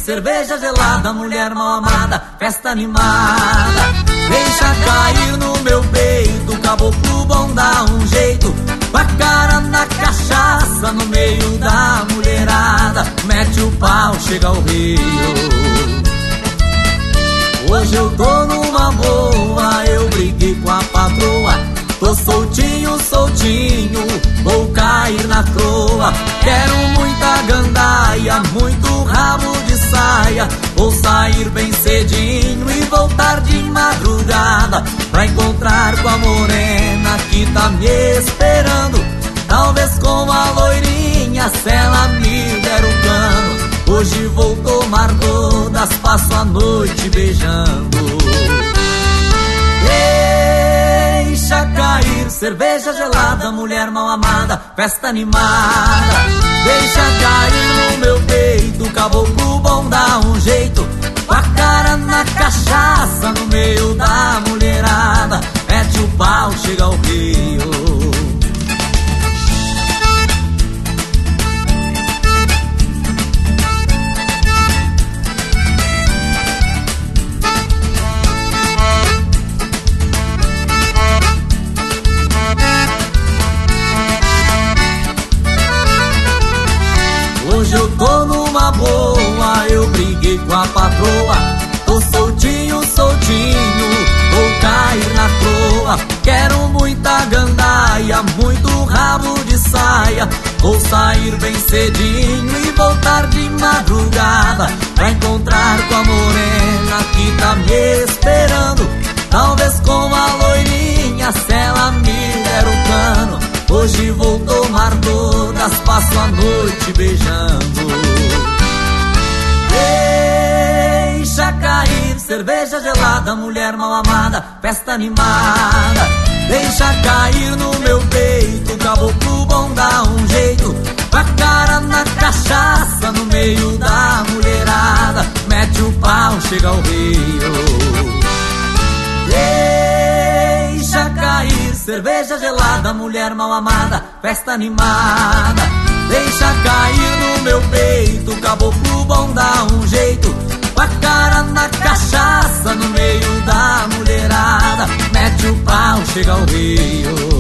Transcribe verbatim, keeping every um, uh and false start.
cerveja gelada, mulher mal amada, festa animada. Deixa cair no meu peito, caboclo bom dá um jeito, com a cara na cachaça, no meio da mulherada, mete o pau, chega ao rio. Hoje eu tô numa boa, eu briguei com a patroa, tô soltinho, soltinho, vou cair na croa. Quero muita gandaia, muito rabo de saia, vou sair bem cedinho e voltar de madrugada, pra encontrar com a morena que tá me esperando. Talvez com a loirinha, se ela me der o cano. Hoje vou tomar todas, passo a noite beijando. Deixa cair, cerveja gelada, mulher mal amada, festa animada. Deixa cair no meu peito, caboclo bom dá um jeito, com a cara na cachaça, no meio da mulherada, mete o pau, chega ao rio. Hoje eu tô numa boa, eu briguei com a patroa, tô soltinho, soltinho, vou cair na croa. Quero muita gandaia, muito rabo de saia, vou sair bem cedinho e voltar de madrugada, pra encontrar com a morena que tá me esperando. Talvez com a loirinha, se ela me der o cano. Hoje vou tomar todas, passo a noite beijando. Deixa cair, cerveja gelada, mulher mal amada, festa animada. Deixa cair no meu peito, caboclo bom dá um jeito, com a cara na cachaça, no meio da mulherada, mete o pau, chega ao rio. Deixa cair, cerveja gelada, mulher mal amada, festa animada. Deixa cair no meu peito, caboclo bom dá um jeito, com a cara na cachaça, no meio da mulherada, mete o pau, chega ao rio.